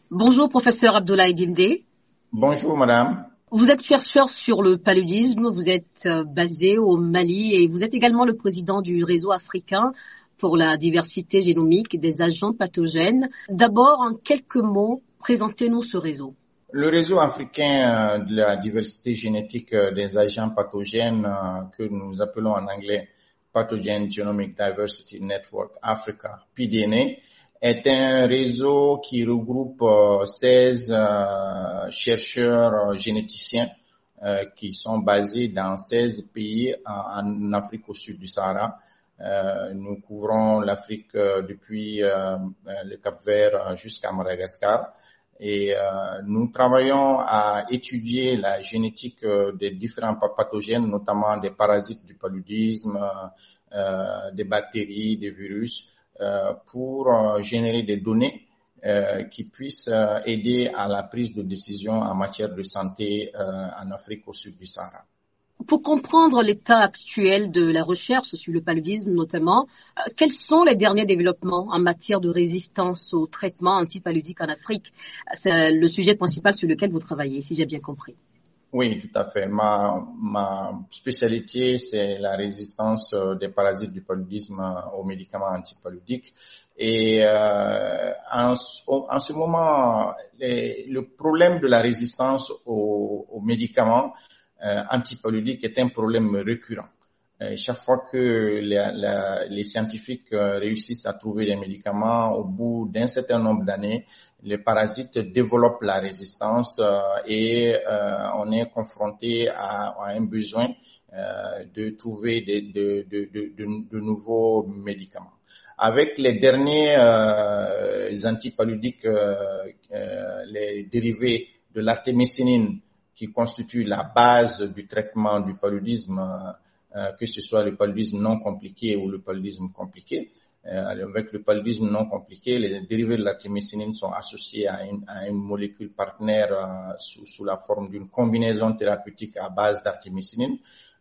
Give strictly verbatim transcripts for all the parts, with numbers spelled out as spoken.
Bonjour, professeur Abdoulaye Dimdé. Bonjour, madame. Vous êtes chercheur sur le paludisme, vous êtes basé au Mali et vous êtes également le président du réseau africain pour la diversité génomique des agents pathogènes. D'abord, en quelques mots, présentez-nous ce réseau. Le réseau africain de la diversité génétique des agents pathogènes, que nous appelons en anglais Pathogen Genomic Diversity Network Africa, P D N A, est un réseau qui regroupe seize euh, chercheurs généticiens euh, qui sont basés dans seize pays en, en Afrique au sud du Sahara. Euh, nous couvrons l'Afrique euh, depuis euh, le Cap-Vert jusqu'à Madagascar. Et euh, nous travaillons à étudier la génétique euh, des différents pathogènes, notamment des parasites du paludisme, euh, des bactéries, des virus, euh, pour euh, générer des données euh, qui puissent euh, aider à la prise de décision en matière de santé euh, en Afrique au sud du Sahara. Pour comprendre l'état actuel de la recherche sur le paludisme notamment, euh, quels sont les derniers développements en matière de résistance aux traitements antipaludiques en Afrique? C'est le sujet principal sur lequel vous travaillez, si j'ai bien compris. Oui, tout à fait. Ma, ma spécialité, c'est la résistance des parasites du paludisme aux médicaments antipaludiques. Et euh, en, en ce moment, les, le problème de la résistance aux, aux médicaments euh, antipaludiques est un problème récurrent. Et chaque fois que les, les, les scientifiques réussissent à trouver des médicaments, au bout d'un certain nombre d'années, les parasites développent la résistance euh, et euh, on est confronté à, à un besoin euh, de trouver des, de, de, de, de, de nouveaux médicaments. Avec les derniers euh, les antipaludiques, euh, euh, les dérivés de l'artémisinine qui constituent la base du traitement du paludisme, euh, que ce soit le paludisme non compliqué ou le paludisme compliqué. Euh, avec le paludisme non compliqué, les dérivés de l'artémisinine sont associés à une, à une molécule partenaire euh, sous, sous la forme d'une combinaison thérapeutique à base d'artémisinine.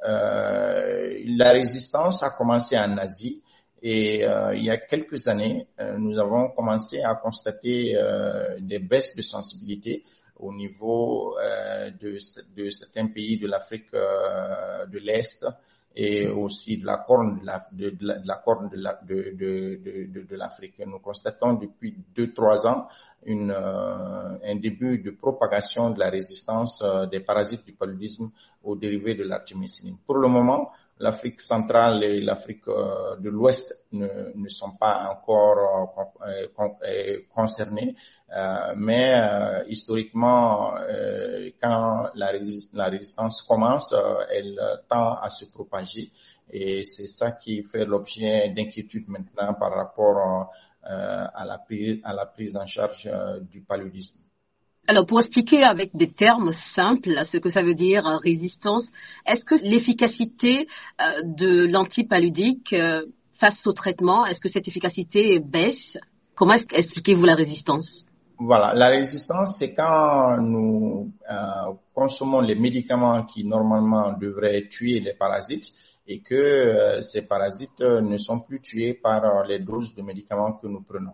Euh, la résistance a commencé en Asie et euh, il y a quelques années, euh, nous avons commencé à constater euh, des baisses de sensibilité au niveau euh, de, de certains pays de l'Afrique euh, de l'Est et aussi de la corne de la, de, de la, de la corne de la, de, de, de, de l'Afrique. Nous constatons depuis deux, trois ans une, euh, un début de propagation de la résistance euh, des parasites du paludisme aux dérivés de l'artémisinine. Pour le moment, l'Afrique centrale et l'Afrique euh, de l'Ouest ne, ne sont pas encore euh, con, euh, concernées, euh, mais euh, historiquement, euh, quand la, résist, la résistance commence, euh, elle tend à se propager et c'est ça qui fait l'objet d'inquiétude maintenant par rapport euh, à, la prise, à la prise en charge euh, du paludisme. Alors, pour expliquer avec des termes simples ce que ça veut dire euh, résistance, est-ce que l'efficacité euh, de l'antipaludique euh, face au traitement, est-ce que cette efficacité baisse? Comment expliquez-vous la résistance? Voilà, la résistance, c'est quand nous euh, consommons les médicaments qui normalement devraient tuer les parasites et que euh, ces parasites ne sont plus tués par euh, les doses de médicaments que nous prenons.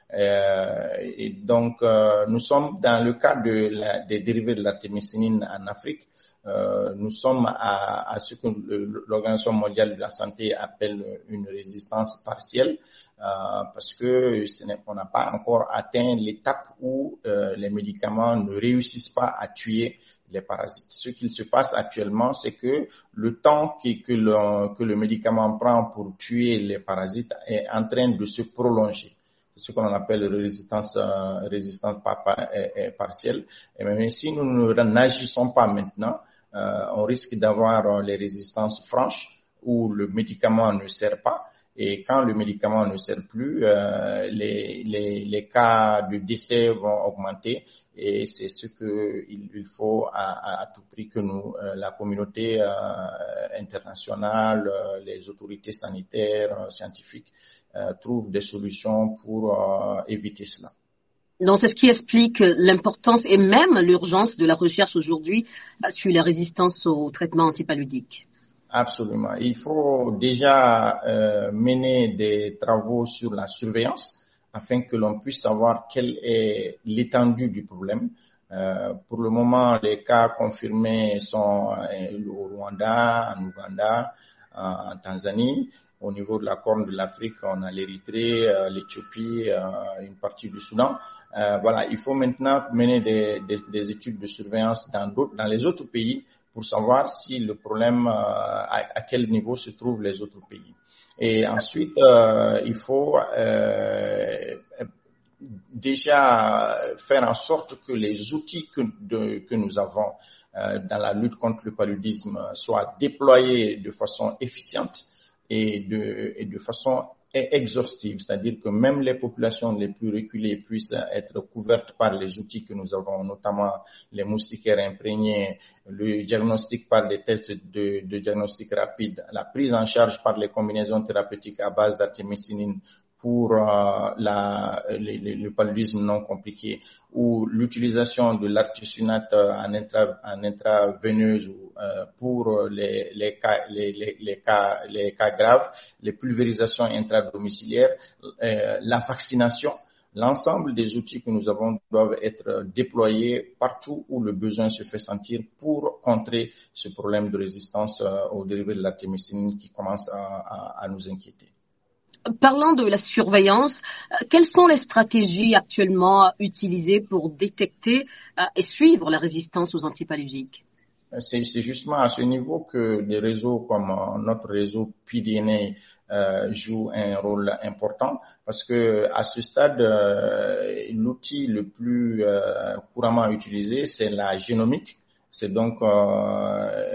Euh, et donc, euh, nous sommes dans le cas de la, des dérivés de l'artémisinine en Afrique. Euh, nous sommes à, à ce que l'Organisation mondiale de la santé appelle une résistance partielle, euh, parce que ce n'est, on n'a pas encore atteint l'étape où euh, les médicaments ne réussissent pas à tuer les parasites. Ce qu'il se passe actuellement, c'est que le temps que, que, le, que le médicament prend pour tuer les parasites est en train de se prolonger. C'est ce qu'on appelle résistance, euh, résistance par, par, euh, partielle. Et même si nous n'agissons pas maintenant, euh, on risque d'avoir euh, les résistances franches où le médicament ne sert pas. Et quand le médicament ne sert plus, euh, les, les, les cas de décès vont augmenter. Et c'est ce que il, il faut à, à tout prix que nous, euh, la communauté euh, internationale, euh, les autorités sanitaires, euh, scientifiques, euh, trouvent des solutions pour euh, éviter cela. Donc, c'est ce qui explique l'importance et même l'urgence de la recherche aujourd'hui sur la résistance aux traitements antipaludiques. Absolument. Il faut déjà euh, mener des travaux sur la surveillance afin que l'on puisse savoir quelle est l'étendue du problème. Euh, pour le moment, les cas confirmés sont euh, au Rwanda, en Ouganda, en, en Tanzanie. Au niveau de la Corne de l'Afrique, on a l'Érythrée, euh, l'Éthiopie, euh, une partie du Soudan. Euh, voilà, il faut maintenant mener des, des, des études de surveillance dans d'autres, dans les autres pays pour savoir si le problème, euh, à, à quel niveau se trouvent les autres pays. Et ensuite, euh, il faut euh, déjà faire en sorte que les outils que, de, que nous avons euh, dans la lutte contre le paludisme soient déployés de façon efficiente et de, et de façon exhaustive, c'est-à-dire que même les populations les plus reculées puissent être couvertes par les outils que nous avons, notamment les moustiquaires imprégnés, le diagnostic par des tests de, de diagnostic rapide, la prise en charge par les combinaisons thérapeutiques à base d'artémisinine pour euh, la, le, le, le paludisme non compliqué, ou l'utilisation de l'artesunate en, intra, en intraveineuse euh, pour les, les, cas, les, les, les, cas, les cas graves, les pulvérisations intradomiciliaires, euh, la vaccination. L'ensemble des outils que nous avons doivent être déployés partout où le besoin se fait sentir pour contrer ce problème de résistance euh, aux dérivés de l'artémisinine qui commence à, à, à nous inquiéter. Parlant de la surveillance, quelles sont les stratégies actuellement utilisées pour détecter et suivre la résistance aux antipaludiques? C'est, c'est justement à ce niveau que des réseaux comme notre réseau P D N A euh, jouent un rôle important parce que à ce stade, euh, l'outil le plus euh, couramment utilisé, c'est la génomique. C'est donc euh,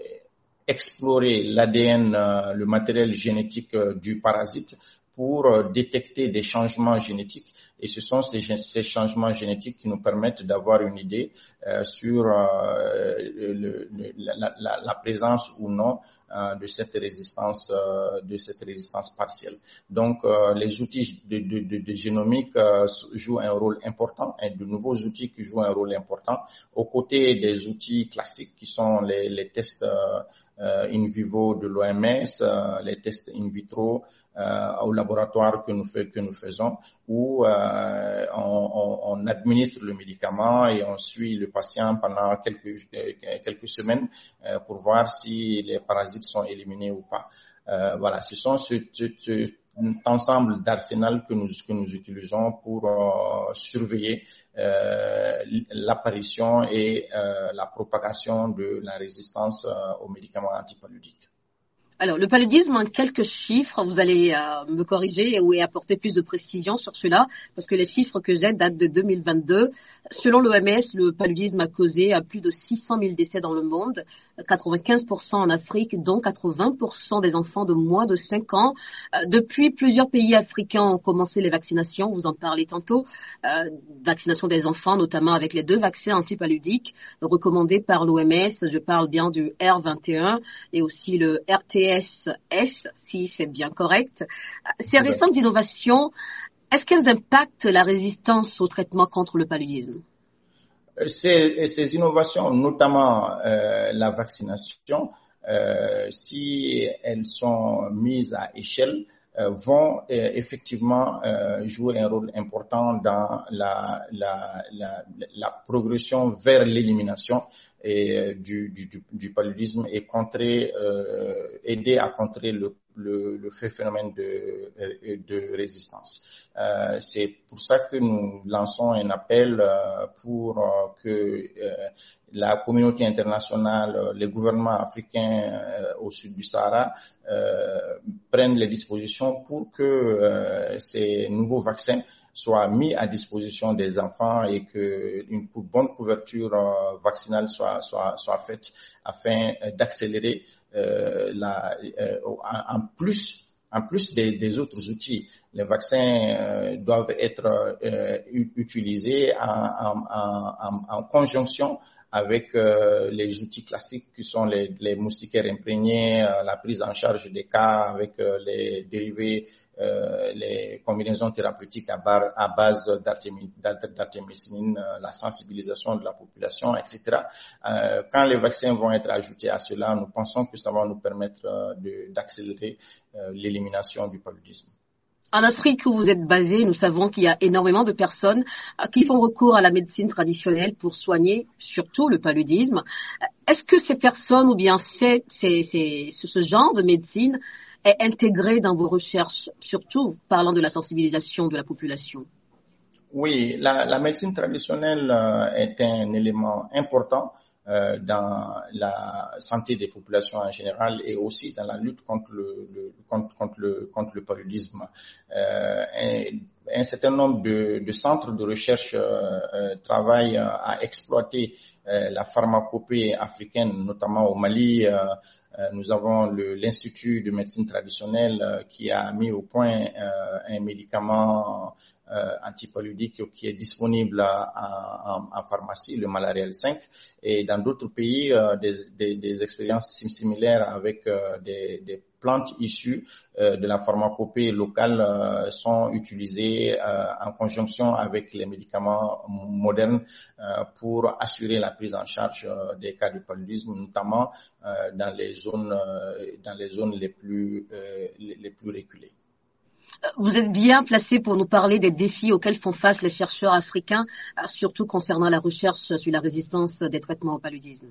explorer l'A D N, euh, le matériel génétique euh, du parasite pour euh, détecter des changements génétiques. Et ce sont ces, ces changements génétiques qui nous permettent d'avoir une idée euh, sur euh, le, le, la, la, la présence ou non euh, de cette résistance, euh, de cette résistance partielle. Donc, euh, les outils de, de, de, de génomique euh, jouent un rôle important, et de nouveaux outils qui jouent un rôle important, aux côtés des outils classiques qui sont les, les tests euh, euh, in vivo de l'O M S, euh, les tests in vitro euh, au laboratoire que nous, fait, que nous faisons, où euh, on, on, on administre le médicament et on suit le patient pendant quelques, quelques semaines euh, pour voir si les parasites sont éliminés ou pas. Euh, voilà, ce sont ce, ce, ce ensemble d'arsenal que nous, que nous utilisons pour euh, surveiller euh, l'apparition et euh, la propagation de la résistance euh, aux médicaments antipaludiques. Alors, le paludisme, en quelques chiffres, vous allez euh, me corriger ou apporter plus de précision sur cela, parce que les chiffres que j'ai datent de deux mille vingt-deux. Selon l'O M S, le paludisme a causé plus de six cent mille décès dans le monde, quatre-vingt-quinze pour cent en Afrique, dont quatre-vingts pour cent des enfants de moins de cinq ans. Euh, depuis, plusieurs pays africains ont commencé les vaccinations, vous en parlez tantôt, euh, vaccination des enfants, notamment avec les deux vaccins antipaludiques recommandés par l'O M S. Je parle bien du R vingt et un et aussi le R T S S, si c'est bien correct. Ces récentes innovations, est-ce qu'elles impactent la résistance au traitement contre le paludisme? Ces, ces innovations, notamment euh, la vaccination, euh, si elles sont mises à échelle, euh, vont euh, effectivement euh, jouer un rôle important dans la, la, la, la progression vers l'élimination et, du, du, du paludisme et contrer, euh, aider à contrer le, le, le fait phénomène de, de résistance. Euh, c'est pour ça que nous lançons un appel euh, pour euh, que euh, la communauté internationale, les gouvernements africains euh, au sud du Sahara euh, prennent les dispositions pour que euh, ces nouveaux vaccins soient mis à disposition des enfants et que une bonne couverture euh, vaccinale soit, soit, soit faite afin d'accélérer euh, la, euh, en plus En plus des, des autres outils. Les vaccins euh, doivent être euh, utilisés en, en, en, en conjonction avec euh, les outils classiques qui sont les, les moustiquaires imprégnés, euh, la prise en charge des cas avec euh, les dérivés, euh, les combinaisons thérapeutiques à, bar, à base d'artémisinine, euh, la sensibilisation de la population, et cetera. Euh, quand les vaccins vont être ajoutés à cela, nous pensons que ça va nous permettre euh, de, d'accélérer euh, l'élimination du paludisme. En Afrique où vous êtes basé, nous savons qu'il y a énormément de personnes qui font recours à la médecine traditionnelle pour soigner surtout le paludisme. Est-ce que ces personnes ou bien c'est, c'est, c'est, ce genre de médecine est intégré dans vos recherches, surtout parlant de la sensibilisation de la population? Oui, la, la médecine traditionnelle euh, est un élément important euh, dans la santé des populations en général et aussi dans la lutte contre le, le contre, contre le contre le paludisme. Euh, un, un certain nombre de, de centres de recherche euh, euh, travaillent à exploiter euh, la pharmacopée africaine, notamment au Mali. Euh, euh, nous avons le, l'Institut de médecine traditionnelle euh, qui a mis au point euh, un médicament Euh, antipaludique qui est disponible en, en pharmacie, le Malarial cinq, et dans d'autres pays, euh, des, des, des expériences similaires avec euh, des, des plantes issues euh, de la pharmacopée locale euh, sont utilisées euh, en conjonction avec les médicaments modernes euh, pour assurer la prise en charge euh, des cas de paludisme, notamment euh, dans les zones euh, dans les zones les plus euh, les, les plus reculées. Vous êtes bien placé pour nous parler des défis auxquels font face les chercheurs africains, surtout concernant la recherche sur la résistance des traitements au paludisme.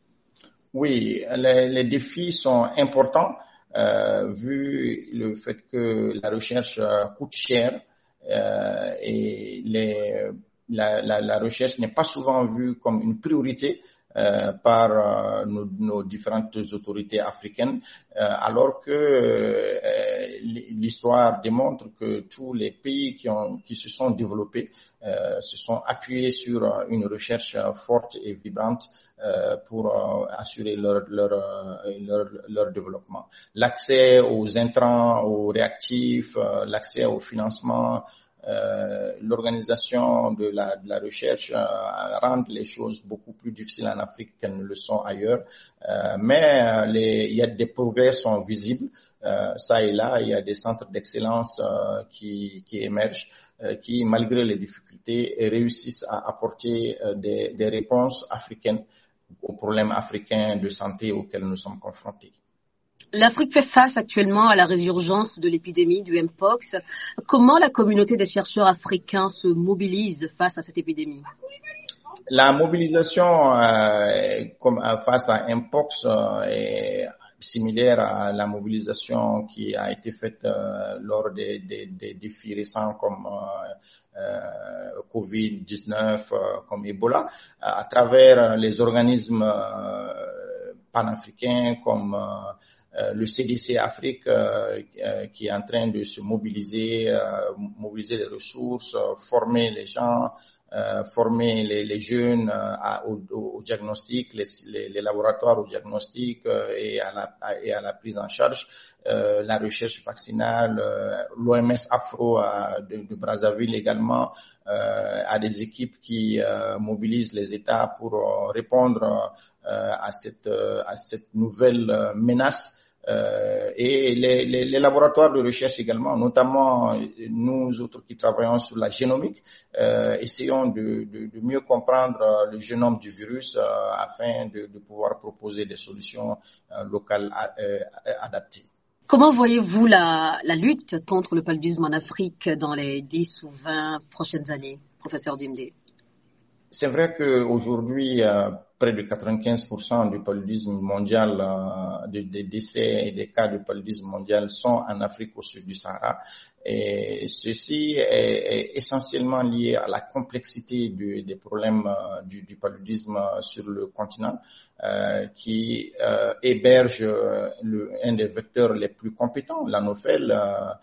Oui, les, les défis sont importants euh, vu le fait que la recherche euh, coûte cher euh, et les, la, la, la recherche n'est pas souvent vue comme une priorité Euh, par euh, nos, nos différentes autorités africaines, euh, alors que euh, l'histoire démontre que tous les pays qui, ont, qui se sont développés euh, se sont appuyés sur une recherche forte et vibrante euh, pour euh, assurer leur, leur, leur, leur développement. L'accès aux intrants, aux réactifs, euh, l'accès au financement, Euh, l'organisation de la, de la recherche euh, rend les choses beaucoup plus difficiles en Afrique qu'elles ne le sont ailleurs. Euh, mais les, il y a des progrès sont visibles. Euh, ça et là, il y a des centres d'excellence euh, qui, qui émergent, euh, qui, malgré les difficultés, réussissent à apporter euh, des, des réponses africaines aux problèmes africains de santé auxquels nous sommes confrontés. L'Afrique fait face actuellement à la résurgence de l'épidémie du Mpox. Comment la communauté des chercheurs africains se mobilise face à cette épidémie? La mobilisation euh, comme, face à Mpox euh, est similaire à la mobilisation qui a été faite euh, lors des, des, des défis récents comme euh, euh, covid dix-neuf, euh, comme Ebola, à travers les organismes euh, panafricains comme euh, Euh, le C D C Afrique euh, euh, qui est en train de se mobiliser, euh, mobiliser les ressources, euh, former les gens, euh, former les, les jeunes euh, à, au, au diagnostic, les, les, les laboratoires au diagnostic euh, et, à la, à, et à la prise en charge, euh, la recherche vaccinale, euh, l'O M S Afro euh, de, de Brazzaville également euh, a des équipes qui euh, mobilisent les États pour euh, répondre euh, à cette, euh, à cette nouvelle euh, menace. Euh, et les, les, les laboratoires de recherche également, notamment nous autres qui travaillons sur la génomique, euh, essayons de, de, de mieux comprendre le génome du virus euh, afin de, de pouvoir proposer des solutions euh, locales euh, adaptées. Comment voyez-vous la, la lutte contre le paludisme en Afrique dans les dix ou vingt prochaines années, professeur Dimde? C'est vrai qu'aujourd'hui, euh, près de quatre-vingt-quinze pour cent du paludisme mondial, euh, des, des décès et des cas de paludisme mondial sont en Afrique au sud du Sahara. Et ceci est, est essentiellement lié à la complexité du, des problèmes euh, du, du paludisme sur le continent, euh, qui euh, héberge le, un des vecteurs les plus compétents, l'anophèle, euh,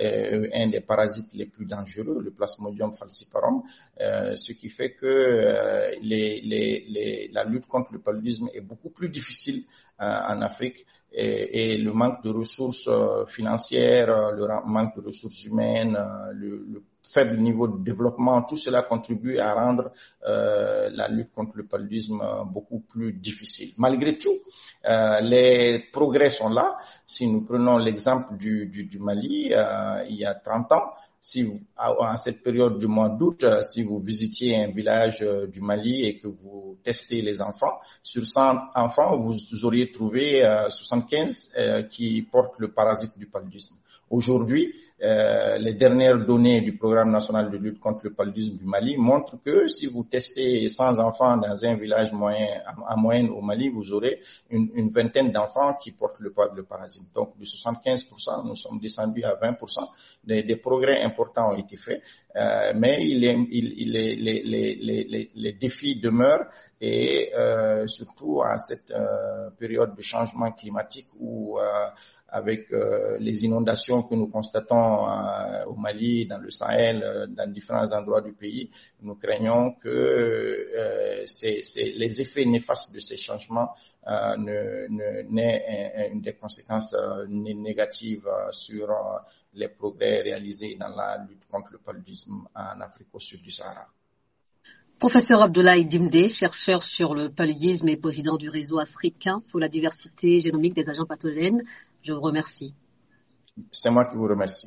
un des parasites les plus dangereux, le Plasmodium falciparum, euh, ce qui fait que euh, les, les, les, la lutte contre le paludisme est beaucoup plus difficile euh, en Afrique et, et le manque de ressources euh, financières, le manque de ressources humaines, euh, le, le faible niveau de développement, tout cela contribue à rendre euh, la lutte contre le paludisme beaucoup plus difficile. Malgré tout, euh, les progrès sont là. Si nous prenons l'exemple du, du, du Mali, euh, il y a trente ans, si vous, à, à cette période du mois d'août, si vous visitiez un village du Mali et que vous testez les enfants, sur cent enfants, vous, vous auriez trouvé euh, soixante-quinze euh, qui portent le parasite du paludisme. Aujourd'hui, euh, les dernières données du programme national de lutte contre le paludisme du Mali montrent que si vous testez cent enfants dans un village moyen, en moyenne au Mali, vous aurez une, une vingtaine d'enfants qui portent le, le parasite. Donc, de soixante-quinze pour cent, nous sommes descendus à vingt pour cent. Des, des progrès importants ont été faits, euh, mais il est, il, il est, les, les, les, les défis demeurent. Et euh, surtout à cette euh, période de changement climatique où, euh, avec euh, les inondations que nous constatons euh, au Mali, dans le Sahel, euh, dans différents endroits du pays, nous craignons que euh, c'est, c'est les effets néfastes de ces changements euh, ne, ne, n'aient une des conséquences euh, négatives euh, sur euh, les progrès réalisés dans la lutte contre le paludisme en Afrique au sud du Sahara. Professeur Abdoulaye Dimdé, chercheur sur le paludisme et président du réseau africain pour la diversité génomique des agents pathogènes, je vous remercie. C'est moi qui vous remercie.